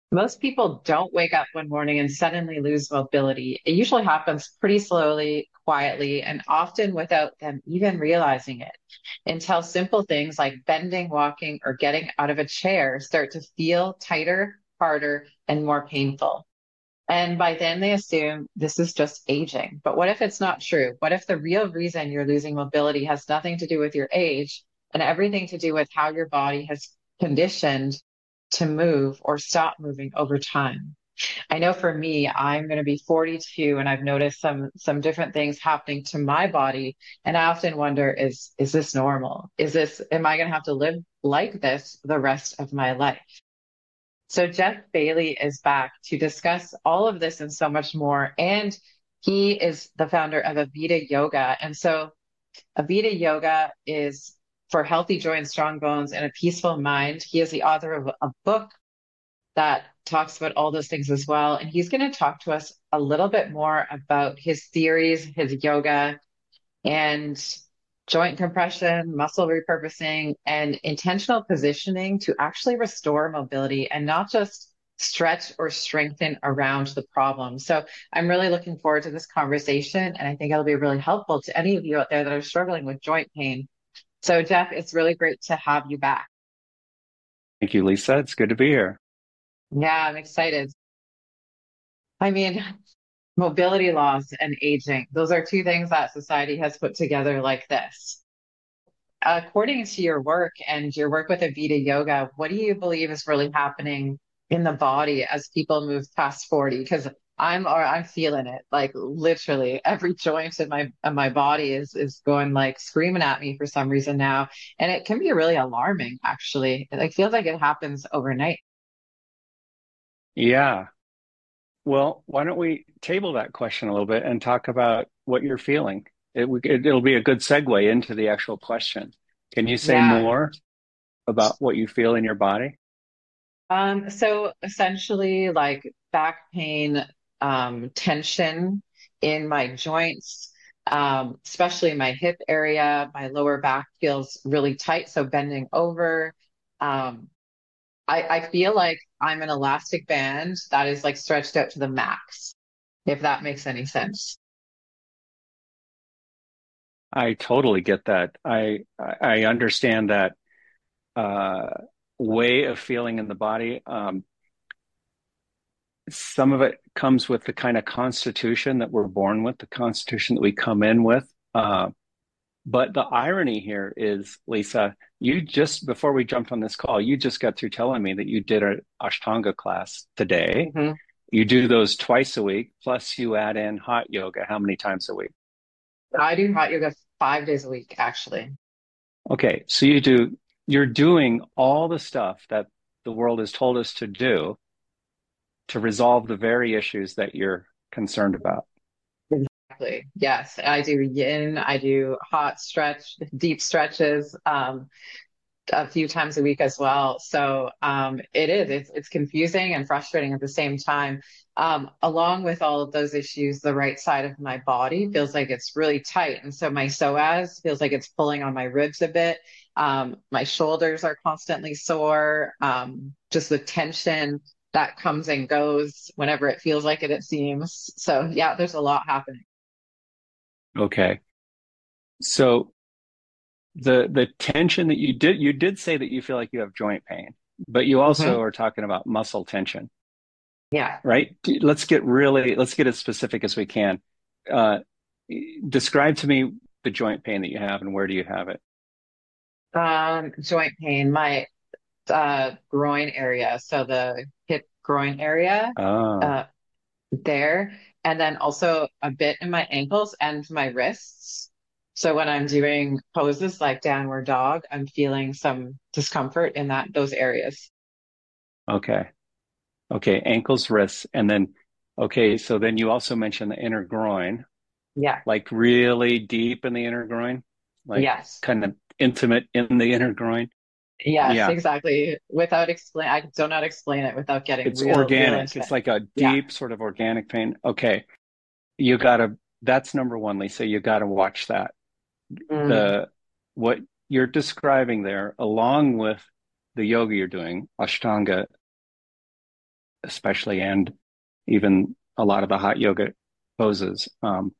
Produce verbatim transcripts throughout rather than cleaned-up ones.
Most people don't wake up one morning and suddenly lose mobility. It usually happens pretty slowly, quietly, and often without them even realizing it until simple things like bending, walking, or getting out of a chair start to feel tighter, harder, and more painful. And by then they assume this is just aging. But what if it's not true? What if the real reason you're losing mobility has nothing to do with your age and everything to do with how your body has conditioned to move or stop moving over time? I know for me, I'm going to be forty-two and I've noticed some some different things happening to my body. And I often wonder, is is this normal? Is this, am I going to have to live like this the rest of my life? So Jeff Bailey is back to discuss all of this and so much more. And he is the founder of Avita Yoga. And so Avita Yoga is for healthy joints, strong bones, and a peaceful mind. He is the author of a book that talks about all those things as well. And he's going to talk to us a little bit more about his theories, his yoga, and joint compression, muscle repurposing, and intentional positioning to actually restore mobility and not just stretch or strengthen around the problem. So I'm really looking forward to this conversation, and I think it'll be really helpful to any of you out there that are struggling with joint pain. So, Jeff, it's really great to have you back. Thank you, Lisa. It's good to be here. Yeah, I'm excited. I mean, mobility loss and aging, those are two things that society has put together like this. According to your work and your work with Avita Yoga, what do you believe is really happening in the body as people move past forty? Because I'm or I'm feeling it. Like literally every joint in my in my body is is going like screaming at me for some reason now. And it can be really alarming, actually. It like feels like it happens overnight. Yeah. Well, why don't we table that question a little bit and talk about what you're feeling? It, it, it'll be a good segue into the actual question. Can you say Yeah. more about what you feel in your body? Um, so essentially like back pain, um, tension in my joints, um, especially my hip area, my lower back feels really tight. So bending over, um, I, I feel like I'm an elastic band that is like stretched out to the max, if that makes any sense. I totally get that. I I understand that uh, way of feeling in the body. Um, some of it comes with the kind of constitution that we're born with, the constitution that we come in with. Uh, But the irony here is, Lisa, you just before we jumped on this call, you just got through telling me that you did an Ashtanga class today. hmm You do those twice a week, plus you add in hot yoga. How many times a week? I do hot yoga five days a week, actually. Okay, so you do, you're doing all the stuff that the world has told us to do to resolve the very issues that you're concerned about. Exactly. Yes, I do yin, I do hot stretch, deep stretches. Um, a few times a week as well. So um, it is, it's, it's confusing and frustrating at the same time. Um, along with all of those issues, the right side of my body feels like it's really tight. And so my psoas feels like it's pulling on my ribs a bit. Um, my shoulders are constantly sore. Um, just the tension that comes and goes whenever it feels like it, it seems. So yeah, there's a lot happening. Okay. So the the tension that you did you did say that you feel like you have joint pain, but you also hmm are talking about muscle tension. Yeah. Right? Let's get really, let's get as specific as we can. Uh, Describe to me the joint pain that you have and where do you have it? Um, joint pain. My uh, groin area. So the hip groin area, Oh, uh, there. And then also a bit in my ankles and my wrists. So when I'm doing poses like downward dog, I'm feeling some discomfort in that those areas. okay. Okay. Ankles, wrists, and then, okay. So then you also mentioned the inner groin, Yeah. like really deep in the inner groin, like Yes. kind of intimate in the inner groin. Yes, Yeah. exactly. Without explain, I do not explain it without getting It's real, real organic. into It's it. like a Yeah. deep sort of organic pain. Okay. You gotta, that's number one, Lisa. You gotta watch that. Mm, The what you're describing there, along with the yoga you're doing, Ashtanga, especially, and even a lot of the hot yoga poses. Um,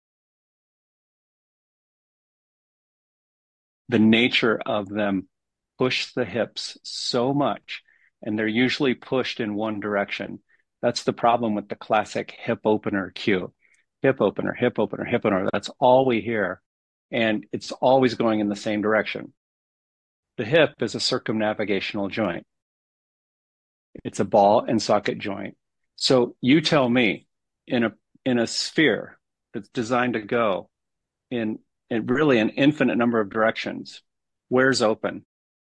the nature of them push the hips so much, and they're usually pushed in one direction. That's the problem with the classic hip opener cue. Hip opener, hip opener, hip opener. That's all we hear. And it's always going in the same direction. The hip is a circumnavigational joint. It's a ball and socket joint. So you tell me, in a in a sphere that's designed to go in, in really an infinite number of directions, where's open?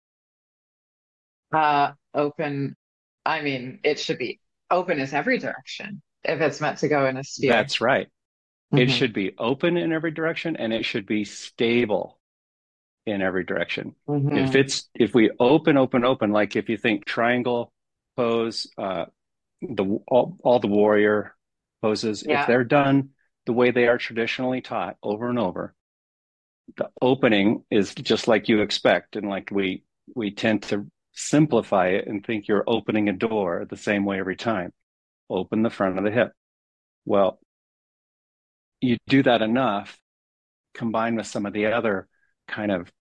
Uh, open, I mean, it should be open as every direction if it's meant to go in a sphere. That's right. It Hmm. should be open in every direction, and it should be stable in every direction. If Hmm. it's if we open, open, open, like if you think triangle pose, uh, the all, all the warrior poses, if Yeah. they're done the way they are traditionally taught over and over, the opening is just like you expect, and like we we tend to simplify it and think you're opening a door the same way every time. Open the front of the hip. Well, you do that enough, combined with some of the other kind of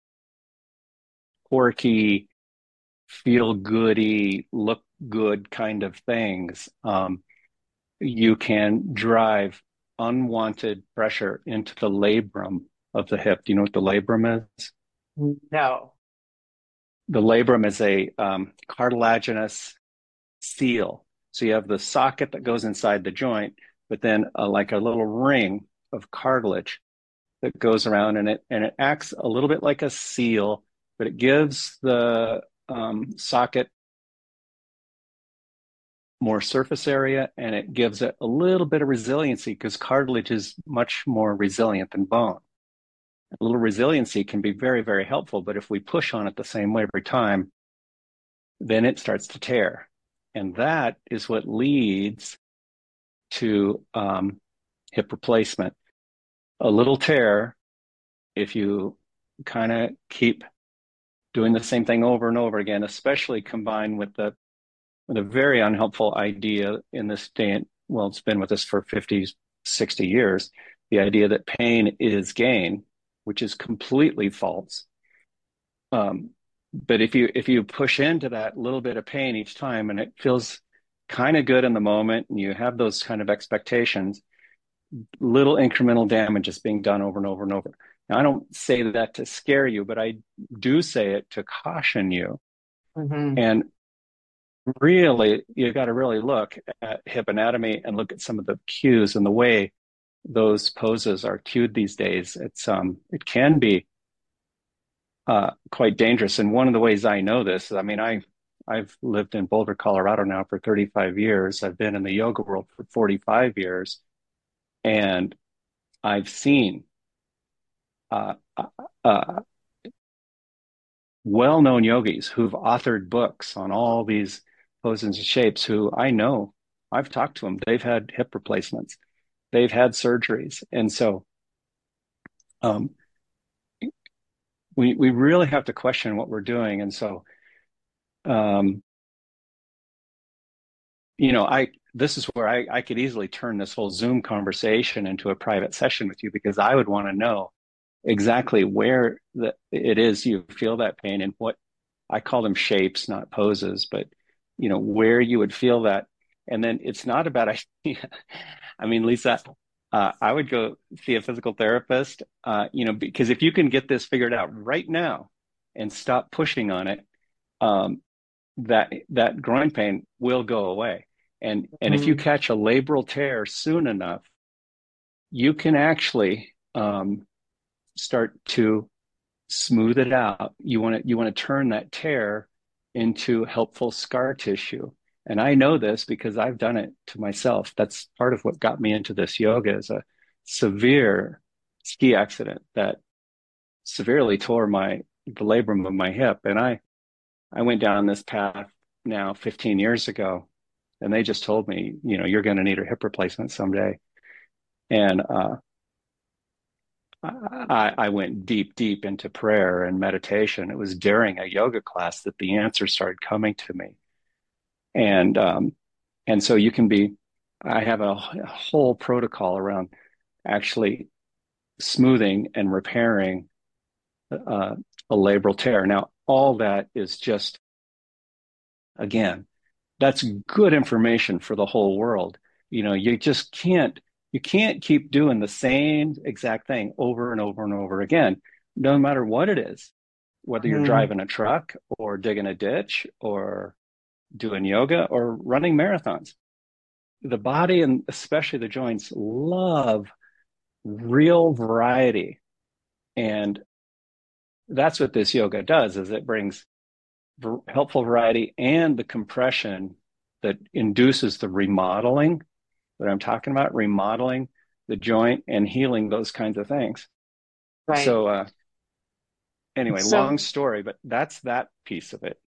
quirky, feel goody, look good kind of things, um, you can drive unwanted pressure into the labrum of the hip. Do you know what the labrum is? No. The labrum is a um, cartilaginous seal. So you have the socket that goes inside the joint, but then uh, like a little ring of cartilage that goes around, and it and it acts a little bit like a seal, but it gives the um, socket more surface area, and it gives it a little bit of resiliency because cartilage is much more resilient than bone. A little resiliency can be very, very helpful, but if we push on it the same way every time, then it starts to tear. And that is what leads to um, hip replacement. A little tear, if you kind of keep doing the same thing over and over again, especially combined with the with a very unhelpful idea in this day. Well, it's been with us for fifty, sixty years. The idea that pain is gain, which is completely false. Um, but if you if you push into that little bit of pain each time, and it feels kind of good in the moment, and you have those kind of expectations, little incremental damage is being done over and over and over. Now, I don't say that to scare you, but I do say it to caution you. Hmm. And really, you got to really look at hip anatomy and look at some of the cues and the way those poses are cued these days. It's um, it can be uh, quite dangerous. And one of the ways I know this is, I mean, I I've lived in Boulder, Colorado now for thirty-five years. I've been in the yoga world for forty-five years, and I've seen uh, uh, uh, well-known yogis who've authored books on all these poses and shapes who I know. I've talked to them. They've had hip replacements. They've had surgeries. And so um, we we really have to question what we're doing. And so um, you know, I this is where I, I could easily turn this whole Zoom conversation into a private session with you, because I would want to know exactly where the, it is you feel that pain, and what I call them shapes, not poses, but you know, where you would feel that. And then it's not a bad idea. I mean, Lisa, uh, I would go see a physical therapist, uh, you know, because if you can get this figured out right now and stop pushing on it, um, that that groin pain will go away. And and if you Hmm. catch a labral tear soon enough, you can actually um, start to smooth it out. You want to you want to turn that tear into helpful scar tissue. And I know this because I've done it to myself. That's part of what got me into this yoga, is a severe ski accident that severely tore my the labrum of my hip. And I I went down this path now fifteen years ago, and they just told me, you know, you're going to need a hip replacement someday. And uh, I, I went deep, deep into prayer and meditation. It was during a yoga class that the answers started coming to me. And um, And so you can be, I have a, a whole protocol around actually smoothing and repairing uh, a labral tear. Now, all that is just, again, that's good information for the whole world. You know, you just can't, you can't keep doing the same exact thing over and over and over again, no matter what it is, whether you're Mm, driving a truck or digging a ditch or doing yoga or running marathons. The body and especially the joints love real variety. And that's what this yoga does is it brings helpful variety and the compression that induces the remodeling that I'm talking about, remodeling the joint and healing those kinds of things. right. So uh, anyway, long So, story, but that's that piece of it.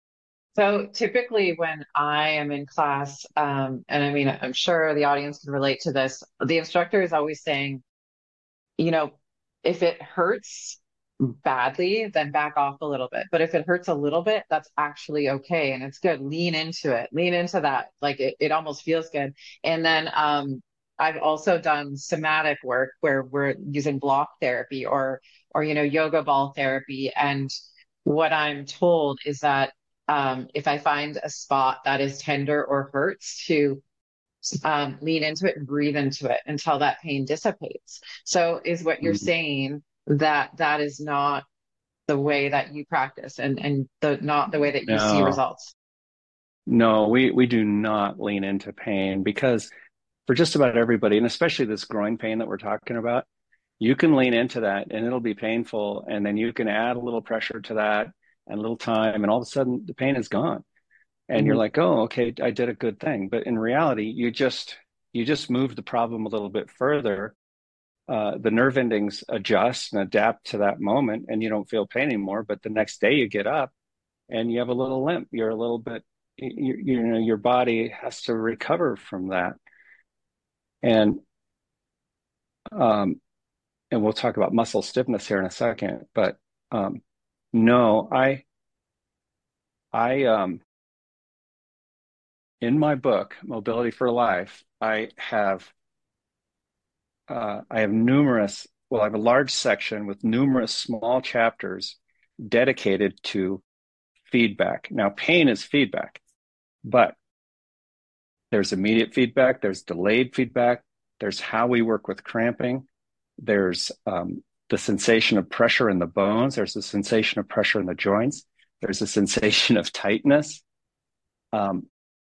so typically when I am in class, um, and I mean, I'm sure the audience can relate to this, the instructor is always saying, you know, if it hurts badly, then back off a little bit. But if it hurts a little bit, that's actually okay. And it's good. Lean into it. Lean into that. Like it, it almost feels good. And then um I've also done somatic work where we're using block therapy or or you know, yoga ball therapy. And what I'm told is that um if I find a spot that is tender or hurts to um, lean into it and breathe into it until that pain dissipates. So is what you're Mm. saying that that is not the way that you practice and and the not the way that you see No, results. no, we we do not lean into pain because for just about everybody, and especially this groin pain that we're talking about, you can lean into that and it'll be painful. And then you can add a little pressure to that and a little time, and all of a sudden the pain is gone. And you're Mhm. like, oh, okay, I did a good thing. But in reality, you just you just move the problem a little bit further. Uh, the nerve endings adjust and adapt to that moment, and you don't feel pain anymore. But the next day you get up and you have a little limp. You're a little bit, you, you know, your body has to recover from that. And um, and we'll talk about muscle stiffness here in a second. But um, no, I I um in my book, Mobility for Life, I have uh, I have numerous, well, I have a large section with numerous small chapters dedicated to feedback. Now, pain is feedback, but there's immediate feedback, there's delayed feedback, there's how we work with cramping, there's um, the sensation of pressure in the bones, there's the sensation of pressure in the joints, there's a sensation of tightness. Um,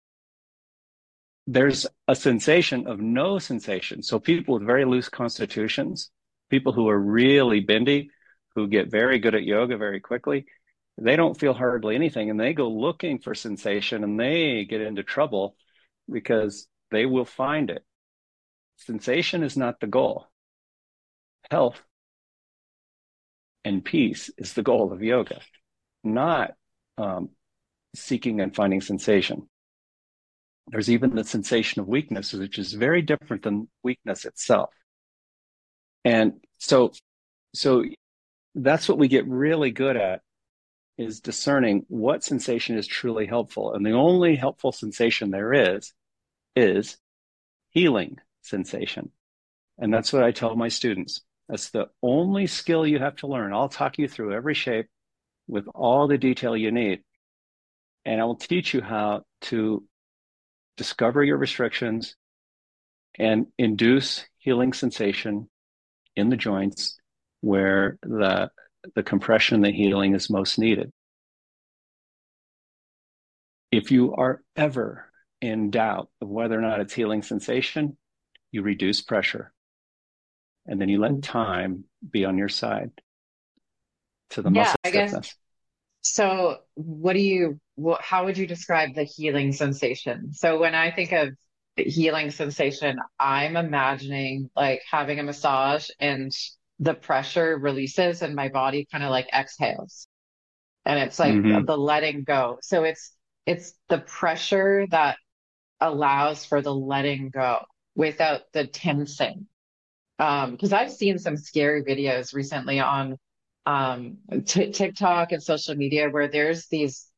there's a sensation of no sensation. So people with very loose constitutions, people who are really bendy, who get very good at yoga very quickly, they don't feel hardly anything and they go looking for sensation and they get into trouble because they will find it. Sensation is not the goal. Health and peace is the goal of yoga, not um, seeking and finding sensation. There's even the sensation of weakness, which is very different than weakness itself. And so, so that's what we get really good at is discerning what sensation is truly helpful. And the only helpful sensation there is, is healing sensation. And that's what I tell my students. That's the only skill you have to learn. I'll talk you through every shape with all the detail you need. And I will teach you how to discover your restrictions and induce healing sensation in the joints where the the compression, the healing is most needed. If you are ever in doubt of whether or not it's healing sensation, you reduce pressure and then you let time be on your side to the Yeah, muscle I guess. stiffness. So, what do you, what, how would you describe the healing sensation? So, when I think of the healing sensation, I'm imagining like having a massage and the pressure releases and my body kind of like exhales. And it's like Mm-hmm. the letting go. So it's it's the pressure that allows for the letting go without the tensing. Um, because I've seen some scary videos recently on um t TikTok and social media where there's these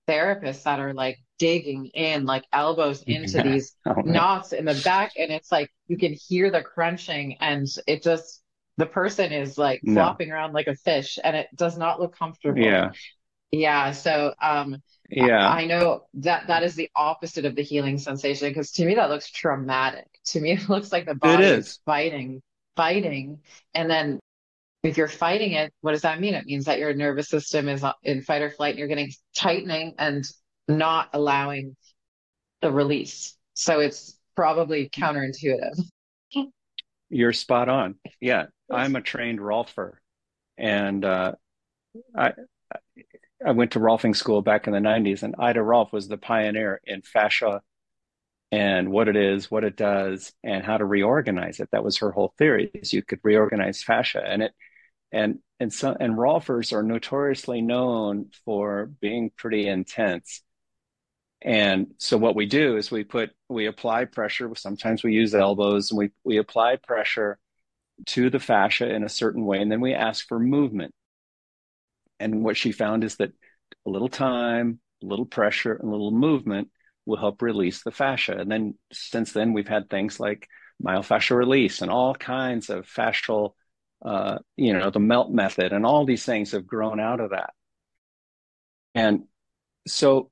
therapists that are like digging in, like elbows into Yeah. these Oh man. knots in the back. And it's like you can hear the crunching and it just, the person is like No. flopping around like a fish and it does not look comfortable. Yeah. Yeah. So, um, I Yeah. I know that that is the opposite of the healing sensation because to me that looks traumatic. To me, it looks like the It body is is. fighting, fighting. And then if you're fighting it, what does that mean? It means that your nervous system is in fight or flight and you're getting tightening and not allowing the release. So it's probably counterintuitive. You're spot on. Yeah. I'm a trained rolfer, and uh, I I went to rolfing school back in the nineties, and Ida Rolf was the pioneer in fascia and what it is, what it does, and how to reorganize it. That was her whole theory: is you could reorganize fascia, and it and and so and rolfers are notoriously known for being pretty intense. And so what we do is we put we apply pressure. Sometimes we use elbows, and we we apply pressure to the fascia in a certain way, and then we ask for movement. And what she found is that a little time, a little pressure, and a little movement will help release the fascia. And then since then, we've had things like myofascial release and all kinds of fascial, uh, you know, the melt method, and all these things have grown out of that. And so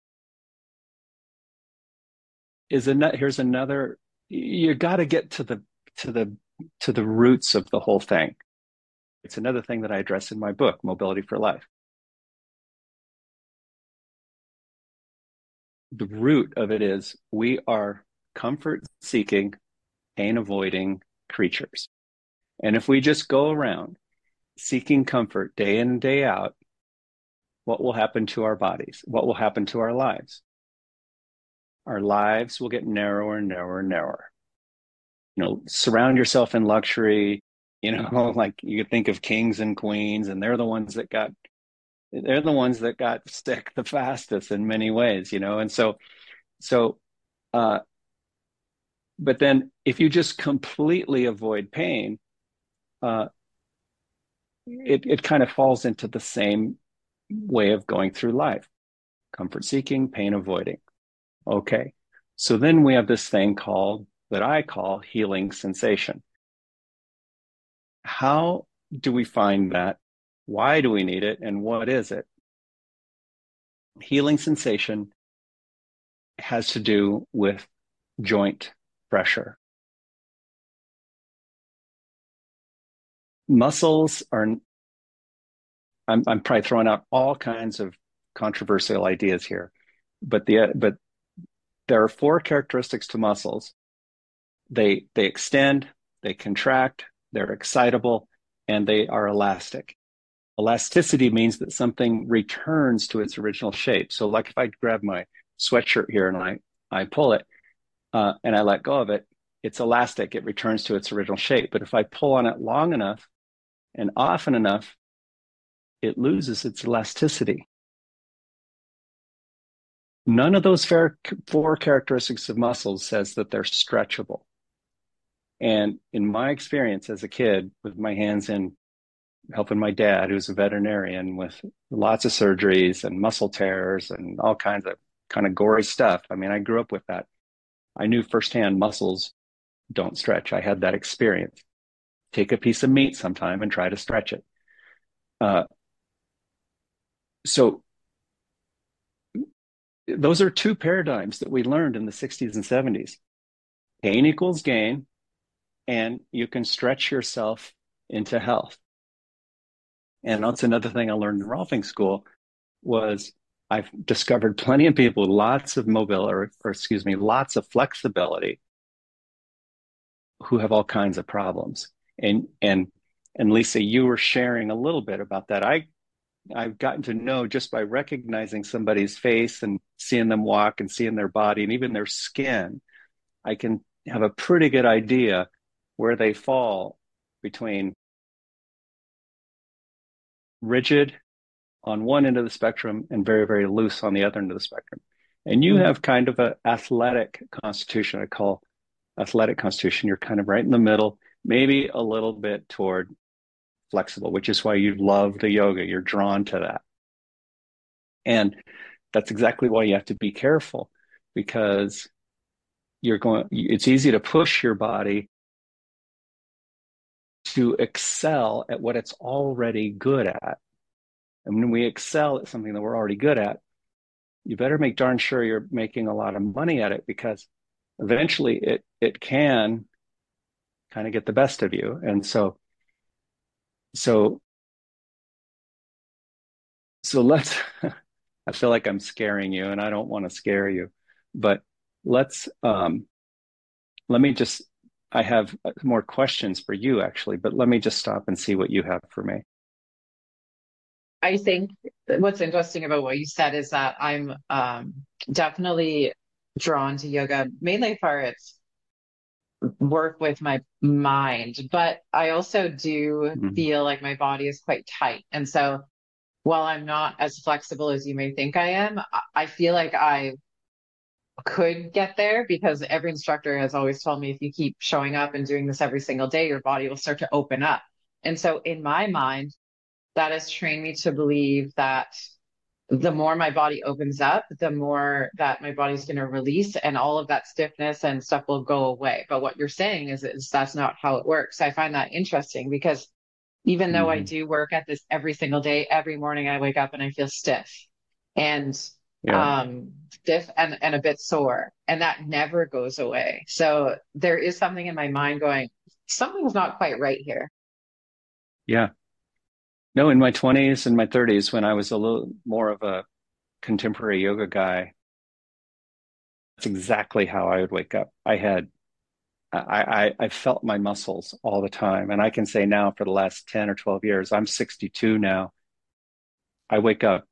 is a here's another. You got to get to the to the to the roots of the whole thing. It's another thing that I address in my book, Mobility for Life. The root of it is we are comfort seeking, pain avoiding creatures. And if we just go around seeking comfort day in and day out, what will happen to our bodies? What will happen to our lives? Our lives will get narrower and narrower and narrower. You know, surround yourself in luxury. You know, like you could think of kings and queens, and they're the ones that got they're the ones that got sick the fastest in many ways, you know. And so so uh but then if you just completely avoid pain, uh it it kind of falls into the same way of going through life. Comfort seeking, pain avoiding. Okay. So then we have this thing called that I call healing sensation. How do we find that? Why do we need it? And what is it? Healing sensation has to do with joint pressure. Muscles are, I'm, I'm probably throwing out all kinds of controversial ideas here, but the but there are four characteristics to muscles. They they extend, they contract, they're excitable, and they are elastic. Elasticity means that something returns to its original shape. So like if I grab my sweatshirt here and I, I pull it uh, and I let go of it, it's elastic. It returns to its original shape. But if I pull on it long enough and often enough, it loses its elasticity. None of those four characteristics of muscles says that they're stretchable. And in my experience as a kid, with my hands in helping my dad, who's a veterinarian, with lots of surgeries and muscle tears and all kinds of kind of gory stuff. I mean, I grew up with that. I knew firsthand muscles don't stretch. I had that experience. Take a piece of meat sometime and try to stretch it. Uh, so those are two paradigms that we learned in the sixties and seventies. Pain equals gain, and you can stretch yourself into health. And that's another thing I learned in rolfing school was I've discovered plenty of people with lots of mobility, or, or excuse me, lots of flexibility who have all kinds of problems. And and and Lisa, you were sharing a little bit about that. I I've gotten to know just by recognizing somebody's face and seeing them walk and seeing their body and even their skin, I can have a pretty good idea where they fall between rigid on one end of the spectrum and very, very loose on the other end of the spectrum. And you have kind of an athletic constitution. I call athletic constitution. You're kind of right in the middle, maybe a little bit toward flexible, which is why you love the yoga. You're drawn to that. And that's exactly why you have to be careful, because you're going, it's easy to push your body to excel at what it's already good at. And when we excel at something that we're already good at, you better make darn sure you're making a lot of money at it, because eventually it it can kind of get the best of you. And so so so let's I feel like I'm scaring you, and I don't want to scare you, but let's um let me just I have more questions for you actually, but let me just stop and see what you have for me. I think what's interesting about what you said is that I'm um, definitely drawn to yoga, mainly for its work with my mind, but I also do Mhm. feel like my body is quite tight. And so while I'm not as flexible as you may think I am, I I feel like I could get there because every instructor has always told me if you keep showing up and doing this every single day, your body will start to open up. And so in my mind, that has trained me to believe that the more my body opens up, the more that my body's going to release and all of that stiffness and stuff will go away. But what you're saying is, is that's not how it works. I find that interesting because even though I Mhm. do work at this every single day, every morning I wake up and I feel stiff and Yeah. um stiff and, and a bit sore. And that never goes away. So there is something in my mind going, something's not quite right here. Yeah. No, in my twenties and my thirties, when I was a little more of a contemporary yoga guy, that's exactly how I would wake up. I had I, I I felt my muscles all the time. And I can say now for the last ten or twelve years, I'm sixty-two now. I wake up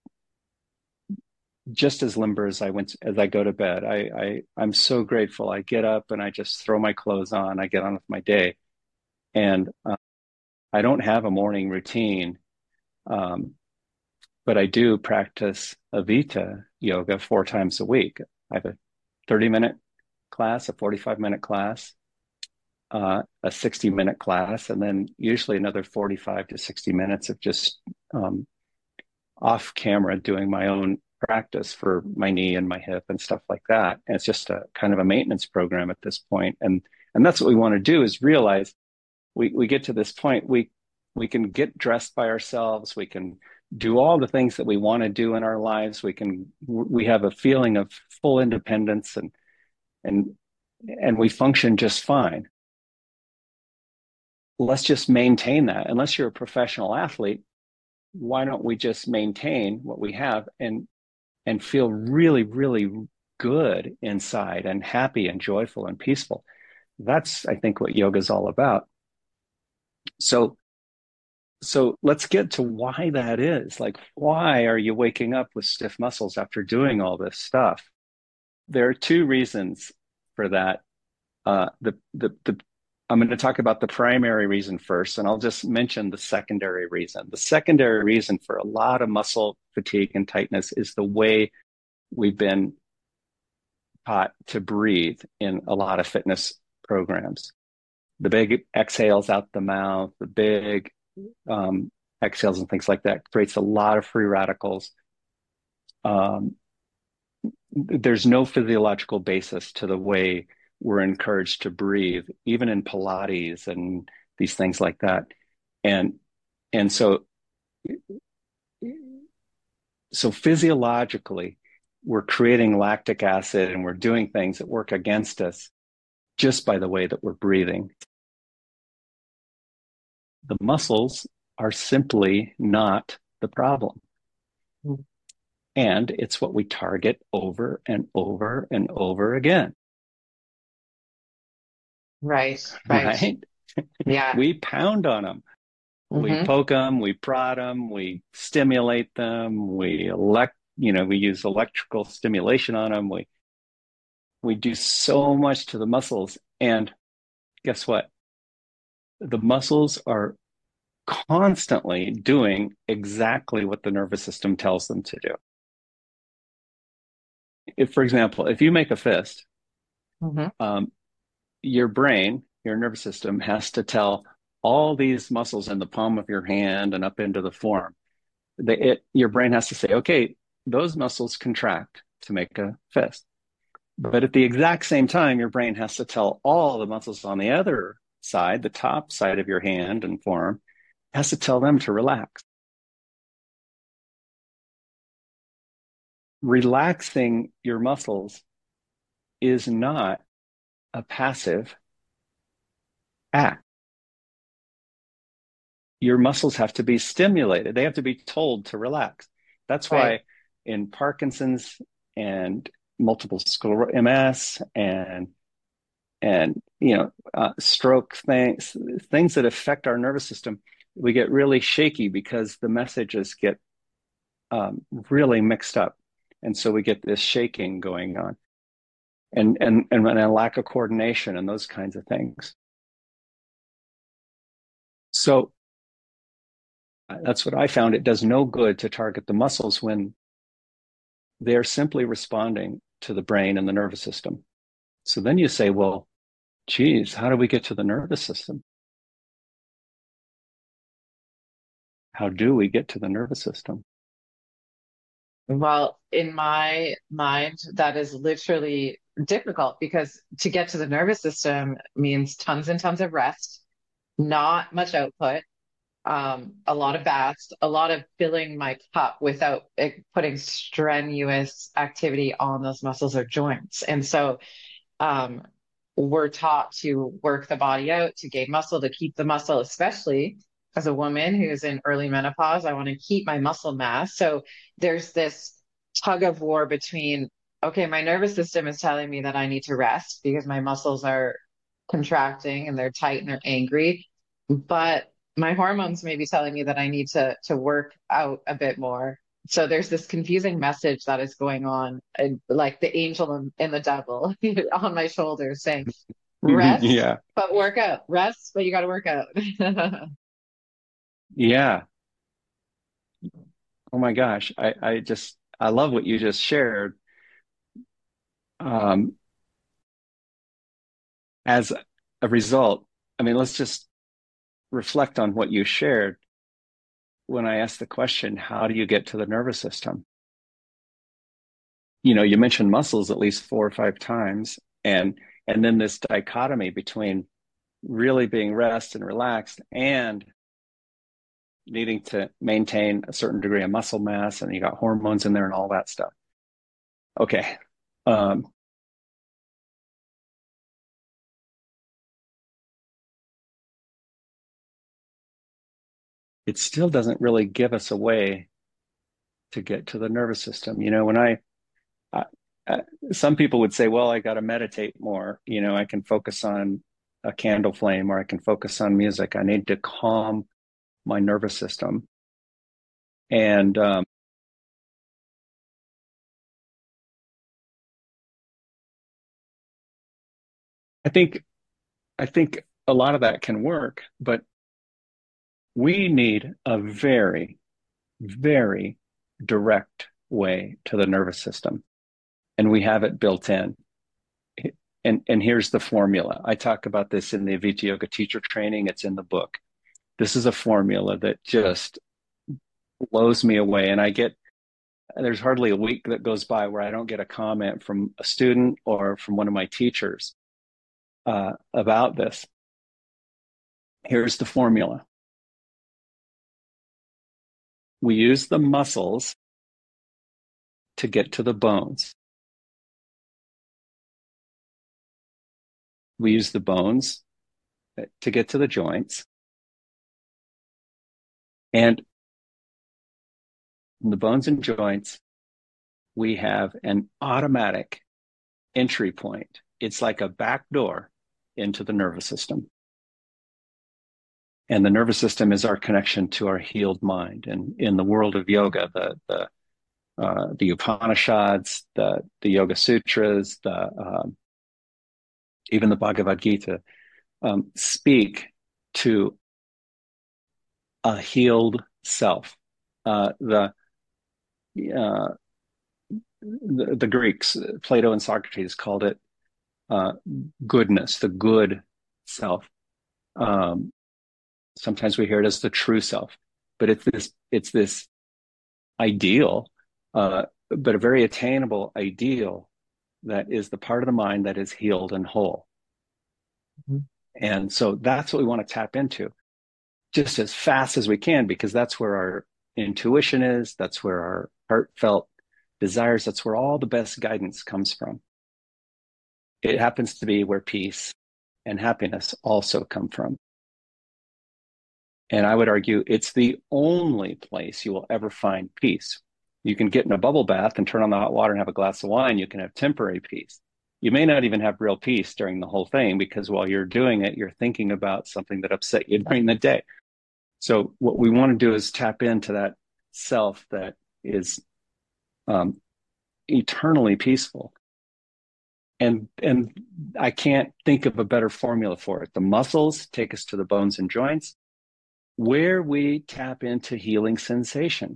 just as limber as I went as I go to bed. I, I I'm so grateful. I get up and I just throw my clothes on. I get on with my day, and uh, I don't have a morning routine, um, but I do practice Avita yoga four times a week. I have a thirty minute class, a forty-five minute class, uh, a sixty minute class, and then usually another forty-five to sixty minutes of just um, off camera doing my own practice for my knee and my hip and stuff like that. And it's just a kind of a maintenance program at this point. And and that's what we want to do, is realize we we get to this point, we we can get dressed by ourselves, we can do all the things that we want to do in our lives, we can we have a feeling of full independence, and and and we function just fine. Let's just maintain that. Unless you're a professional athlete, why don't we just maintain what we have and and feel really, really good inside and happy and joyful and peaceful? That's, I think, what yoga is all about. So, so let's get to why that is. Like, why are you waking up with stiff muscles after doing all this stuff? There are two reasons for that. Uh, the the the I'm going to talk about the primary reason first, and I'll just mention the secondary reason. The secondary reason for a lot of muscle fatigue and tightness is the way we've been taught to breathe in a lot of fitness programs. The big exhales out the mouth, the big um, exhales and things like that creates a lot of free radicals. Um, there's no physiological basis to the way we're encouraged to breathe, even in Pilates and these things like that. And and so so physiologically, we're creating lactic acid and we're doing things that work against us just by the way that we're breathing. The muscles are simply not the problem. And it's what we target over and over and over again. Right, right. Right? Yeah. We pound on them. We Hmm. poke them, we prod them, we stimulate them, we elect, you know, we use electrical stimulation on them. We we do so much to the muscles. And guess what? The muscles are constantly doing exactly what the nervous system tells them to do. If, for example, if you make a fist, Hmm. um, your brain, your nervous system has to tell all these muscles in the palm of your hand and up into the forearm. They, it, your brain has to say, okay, those muscles contract to make a fist. But at the exact same time, your brain has to tell all the muscles on the other side, the top side of your hand and forearm, has to tell them to relax. Relaxing your muscles is not a passive act. Your muscles have to be stimulated. They have to be told to relax. That's why Right. in Parkinson's and multiple sclerosis, M S, and and you know uh, stroke things, things that affect our nervous system, we get really shaky because the messages get um, really mixed up, and so we get this shaking going on, and and and a lack of coordination and those kinds of things. So that's what I found. It does no good to target the muscles when they're simply responding to the brain and the nervous system. So then you say, well, geez, how do we get to the nervous system? How do we get to the nervous system? Well, in my mind, that is literally difficult because to get to the nervous system means tons and tons of rest, not much output, um, a lot of baths, a lot of filling my cup without eh, putting strenuous activity on those muscles or joints. And so, um, we're taught to work the body out, to gain muscle, to keep the muscle, especially as a woman who's in early menopause. I want to keep my muscle mass. So there's this tug of war between, okay, my nervous system is telling me that I need to rest because my muscles are contracting and they're tight and they're angry, but my hormones may be telling me that I need to to work out a bit more. So there's this confusing message that is going on, and like the angel and, and the devil on my shoulders saying, rest, Yeah. but work out. Rest, but you got to work out. Yeah. Oh my gosh. I, I just, I love what you just shared. Um, as a result, I mean, let's just reflect on what you shared when I asked the question, how do you get to the nervous system? You know, you mentioned muscles at least four or five times, and and then this dichotomy between really being rest and relaxed and needing to maintain a certain degree of muscle mass, and you got hormones in there and all that stuff. Okay. Um, it still doesn't really give us a way to get to the nervous system. You know, when I, I, I some people would say, well, I got to meditate more. You know, I can focus on a candle flame or I can focus on music. I need to calm my nervous system. And um, I think I think a lot of that can work, but we need a very, very direct way to the nervous system, and we have it built in. And and here's the formula. I talk about this in the Avita Yoga teacher training. It's in the book. This is a formula that just blows me away, and I get there's hardly a week that goes by where I don't get a comment from a student or from one of my teachers uh, about this. Here's the formula. We use the muscles to get to the bones. We use the bones to get to the joints. And in the bones and joints, we have an automatic entry point. It's like a back door into the nervous system. And the nervous system is our connection to our healed mind. And in the world of yoga, the the uh, the Upanishads, the the Yoga Sutras, the um, even the Bhagavad Gita um, speak to a healed self. Uh, the, uh, the the Greeks, Plato and Socrates, called it uh, goodness, the good self. Um, sometimes we hear it as the true self, but it's this it's this ideal uh, but a very attainable ideal that is the part of the mind that is healed and whole. Mm-hmm. And so that's what we want to tap into just as fast as we can, because that's where our intuition is. That's where our heartfelt desires, that's where all the best guidance comes from. It happens to be where peace and happiness also come from. And I would argue it's the only place you will ever find peace. You can get in a bubble bath and turn on the hot water and have a glass of wine. You can have temporary peace. You may not even have real peace during the whole thing, because while you're doing it, you're thinking about something that upset you during the day. So what we want to do is tap into that self that is um, eternally peaceful. And and I can't think of a better formula for it. The muscles take us to the bones and joints, where we tap into healing sensation.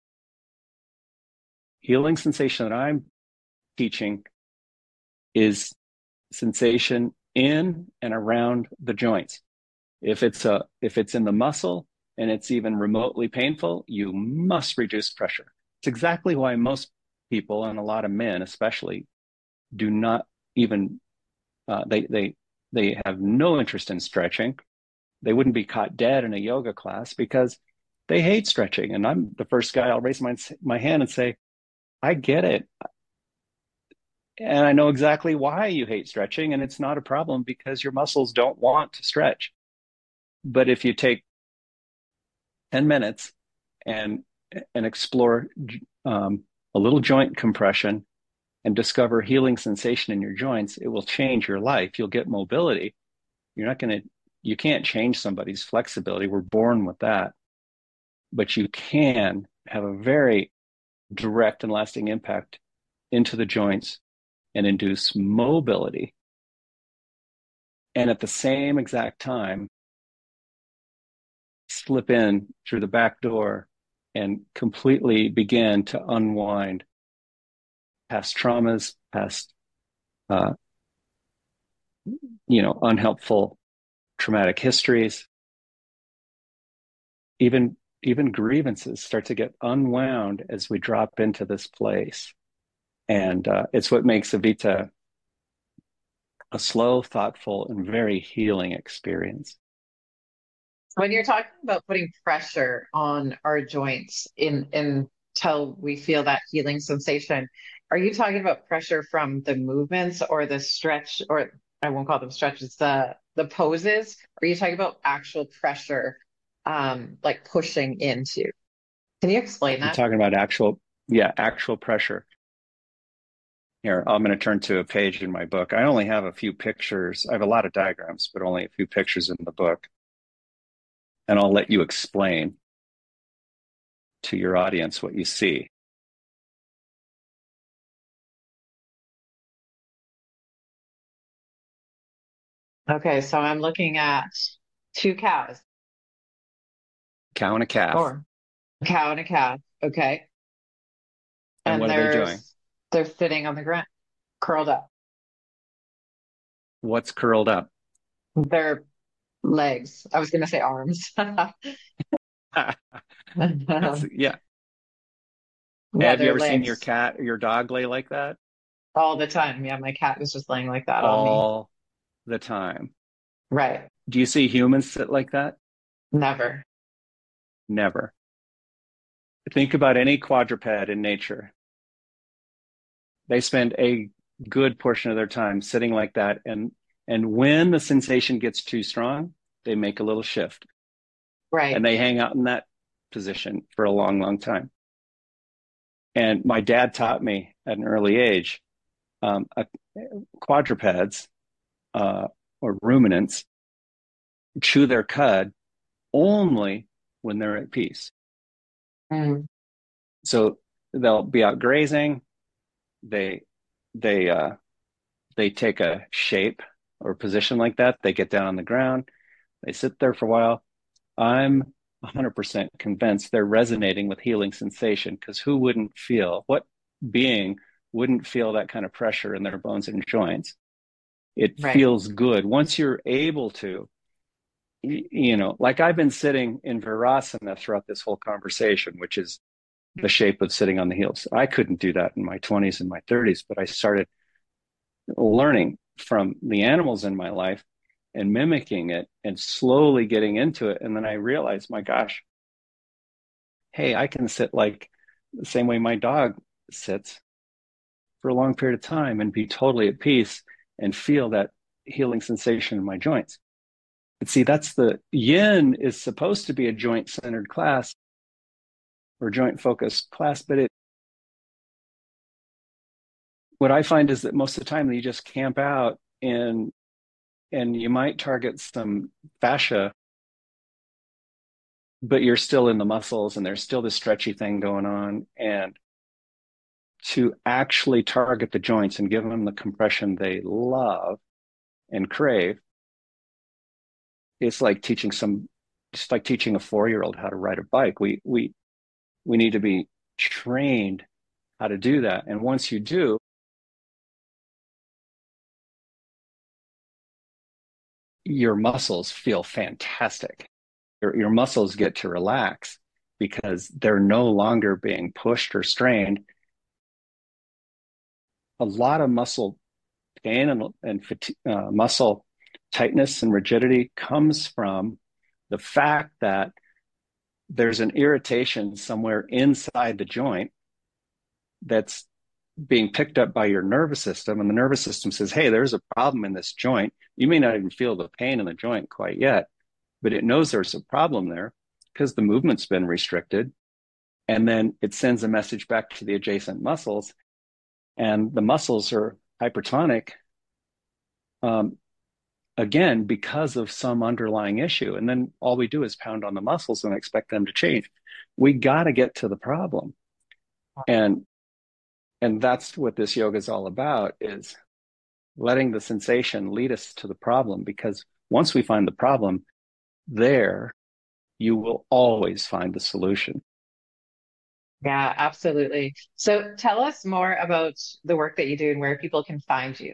Healing sensation that I'm teaching is sensation in and around the joints. If it's a if it's in the muscle and it's even remotely painful, you must reduce pressure. It's exactly why most people, and a lot of men especially, do not even uh, they they they have no interest in stretching. They wouldn't be caught dead in a yoga class because they hate stretching. And I'm the first guy, I'll raise my my hand and say, I get it. And I know exactly why you hate stretching, and it's not a problem because your muscles don't want to stretch. But if you take ten minutes and and explore um, a little joint compression and discover healing sensation in your joints, it will change your life. You'll get mobility. You're not going to, you can't change somebody's flexibility. We're born with that. But you can have a very direct and lasting impact into the joints and induce mobility. And at the same exact time, slip in through the back door and completely begin to unwind past traumas, past, uh, you know, unhelpful traumatic histories, even even grievances start to get unwound as we drop into this place. And uh, it's what makes Avita a slow, thoughtful, and very healing experience. When you're talking about putting pressure on our joints in, in until we feel that healing sensation, are you talking about pressure from the movements or the stretch, or I won't call them stretches, the the poses? Or are you talking about actual pressure, um, like pushing into? Can you explain I'm that? talking about actual, yeah, actual pressure. Here, I'm going to turn to a page in my book. I only have a few pictures. I have a lot of diagrams, but only a few pictures in the book. And I'll let you explain to your audience what you see. Okay, so I'm looking at two cows, Cow and a calf. or a cow and a calf. Okay. And And what are they doing? there's they're sitting on the ground, curled up. What's curled up? Their legs. I was gonna say arms. That's, yeah. Yeah, Have you their ever seen your legs. cat or your dog lay like that? All the time. Yeah, my cat was just laying like that on me. All the time. Right. Do you see humans sit like that? Never. Never. Think about any quadruped in nature. They spend a good portion of their time sitting like that. And, and when the sensation gets too strong, they make a little shift and Right. they hang out in that position for a long, long time. And my dad taught me at an early age, um, uh, quadrupeds uh, or ruminants chew their cud only when they're at peace. Mm. So they'll be out grazing. They they uh, they take a shape or position like that. They get down on the ground. They sit there for a while. I'm one hundred percent convinced they're resonating with healing sensation, because who wouldn't feel, what being wouldn't feel that kind of pressure in their bones and joints? It Right. feels good. Once you're able to, you know, like I've been sitting in Virasana throughout this whole conversation, which is the shape of sitting on the heels. I couldn't do that in my twenties and my thirties, but I started learning from the animals in my life and mimicking it and slowly getting into it. And then I realized, my gosh, hey, I can sit like the same way my dog sits for a long period of time and be totally at peace and feel that healing sensation in my joints. But see, that's the yin is supposed to be a joint centered class or joint focused class, but it what I find is that most of the time you just camp out and and you might target some fascia, but you're still in the muscles and there's still this stretchy thing going on. And to actually target the joints and give them the compression they love and crave, it's like teaching some, just like teaching a four-year-old how to ride a bike. We we we need to be trained how to do that. And once you do, your muscles feel fantastic. Your, your muscles get to relax because they're no longer being pushed or strained. A lot of muscle pain and, and fatigue, uh, muscle tightness and rigidity comes from the fact that there's an irritation somewhere inside the joint that's being picked up by your nervous system. And the nervous system says, hey, there's a problem in this joint. You may not even feel the pain in the joint quite yet, but it knows there's a problem there because the movement's been restricted. And then it sends a message back to the adjacent muscles. And the muscles are hypertonic, um, again, because of some underlying issue. And then all we do is pound on the muscles and expect them to change. We got to get to the problem. And and that's what this yoga is all about, is letting the sensation lead us to the problem. Because once we find the problem, there you will always find the solution. Yeah, absolutely. So tell us more about the work that you do and where people can find you.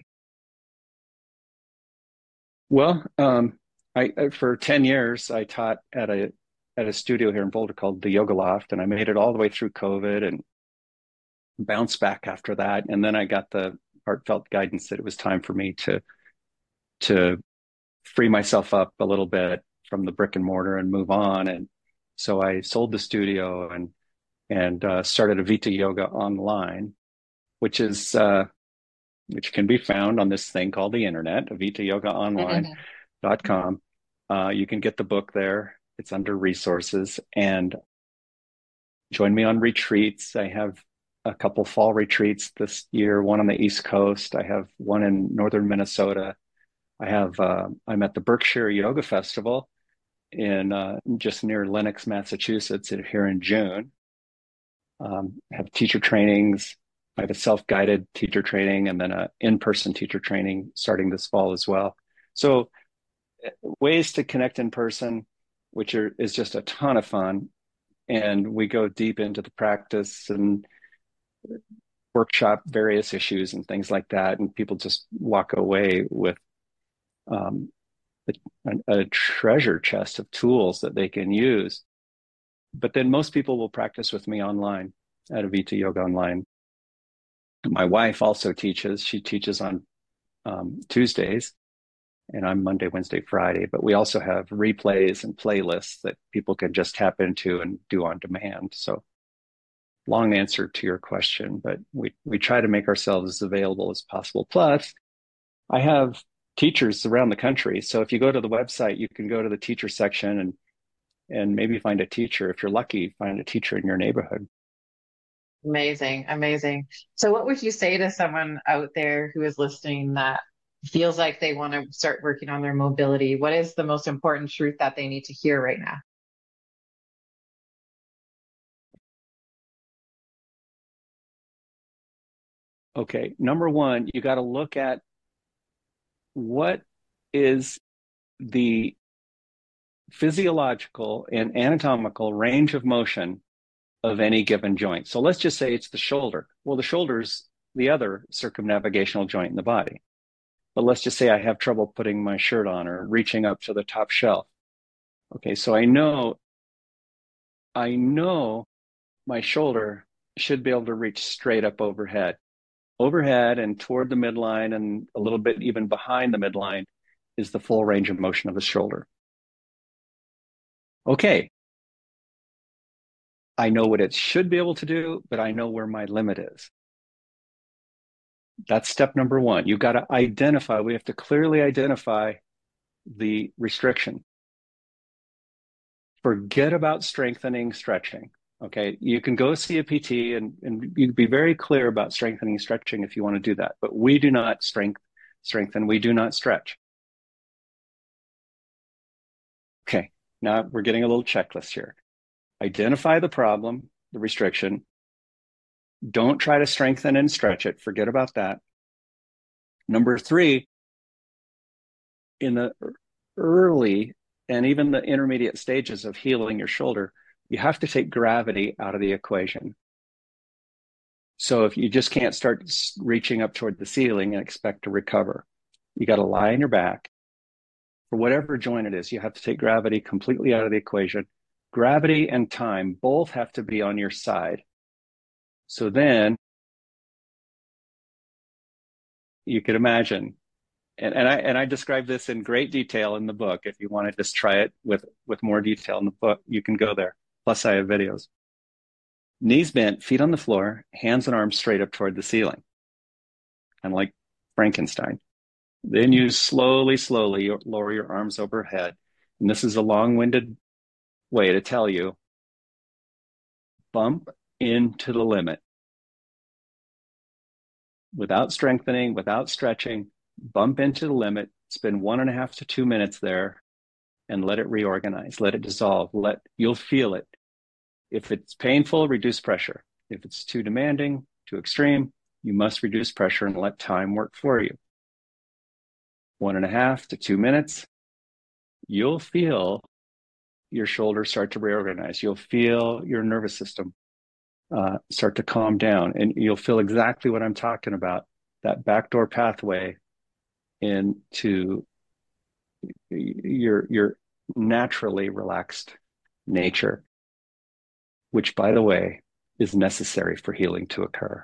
Well, um, I, I for ten years I taught at a at a studio here in Boulder called the Yoga Loft, and I made it all the way through COVID and bounced back after that. And then I got the heartfelt guidance that it was time for me to to free myself up a little bit from the brick and mortar and move on. And so I sold the studio and and uh, started Avita Yoga online, which is uh, which can be found on this thing called the internet, avita yoga online dot com. Uh, you can get the book there. It's under resources, and join me on retreats. I have a couple fall retreats this year, one on the East Coast. I have one in northern Minnesota. I have, uh, I'm at the Berkshire Yoga Festival in uh, just near Lenox, Massachusetts here in June. Um, I have teacher trainings. I have a self-guided teacher training and then an in-person teacher training starting this fall as well. So ways to connect in person, which are, is just a ton of fun. And we go deep into the practice and workshop various issues and things like that. And people just walk away with um, a, a treasure chest of tools that they can use. But then most people will practice with me online at Avita Yoga Online. My wife also teaches. She teaches on um, Tuesdays, and I'm Monday, Wednesday, Friday. But we also have replays and playlists that people can just tap into and do on demand. So long answer to your question, but we, we try to make ourselves as available as possible. Plus, I have teachers around the country. So if you go to the website, you can go to the teacher section and and maybe find a teacher. If you're lucky, find a teacher in your neighborhood. Amazing, amazing. So what would you say to someone out there who is listening that feels like they want to start working on their mobility? What is the most important truth that they need to hear right now? Okay, number one, you got to look at what is the physiological and anatomical range of motion of any given joint. So let's just say it's the shoulder. Well, the shoulder's the other circumnavigational joint in the body. But let's just say I have trouble putting my shirt on or reaching up to the top shelf. Okay, so I know I know my shoulder should be able to reach straight up overhead. Overhead and toward the midline and a little bit even behind the midline is the full range of motion of the shoulder. Okay. I know what it should be able to do, but I know where my limit is. That's step number one. You've got to identify, we have to clearly identify the restriction. Forget about strengthening, stretching. Okay, you can go see a P T and, and you be very clear about strengthening, stretching if you want to do that. But we do not strength, strengthen, we do not stretch. Okay, now we're getting a little checklist here. Identify the problem, the restriction. Don't try to strengthen and stretch it. Forget about that. Number three, in the early and even the intermediate stages of healing your shoulder, you have to take gravity out of the equation. So if you just can't start reaching up toward the ceiling and expect to recover, you got to lie on your back. For whatever joint it is, you have to take gravity completely out of the equation. Gravity and time both have to be on your side. So then you could imagine, and, and I and I describe this in great detail in the book. If you want to just try it with, with more detail in the book, you can go there. Plus, I have videos. Knees bent, feet on the floor, hands and arms straight up toward the ceiling. Kind of like Frankenstein. Then you slowly, slowly lower your arms overhead. And this is a long-winded way to tell you, bump into the limit. Without strengthening, without stretching, bump into the limit, spend one and a half to two minutes there, and let it reorganize, let it dissolve, let you'll feel it. If it's painful, reduce pressure. If it's too demanding, too extreme, you must reduce pressure and let time work for you. One and a half to two minutes, you'll feel your shoulders start to reorganize. You'll feel your nervous system uh, start to calm down, and you'll feel exactly what I'm talking about, that backdoor pathway into your, your naturally relaxed nature, which, by the way, is necessary for healing to occur.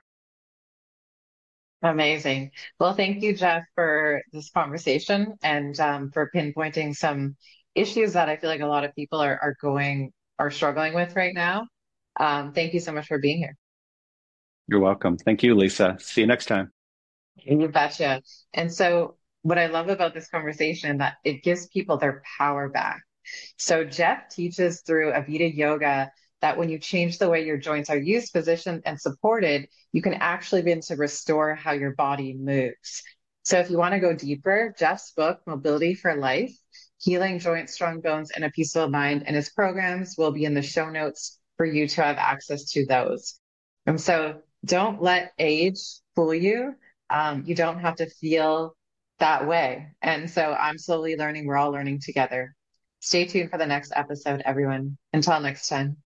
Amazing. Well, thank you, Jeff, for this conversation and um, for pinpointing some issues that I feel like a lot of people are, are going, are struggling with right now. Um, thank you so much for being here. You're welcome. Thank you, Lisa. See you next time. You betcha. And so what I love about this conversation that it gives people their power back. So Jeff teaches through Avita Yoga that when you change the way your joints are used, positioned, and supported, you can actually begin to restore how your body moves. So if you want to go deeper, Jeff's book, Mobility for Life, Healing Joints, Strong Bones, and a Peaceful Mind, and his programs will be in the show notes for you to have access to those. And so don't let age fool you. Um, you don't have to feel that way. And so I'm slowly learning. We're all learning together. Stay tuned for the next episode, everyone. Until next time.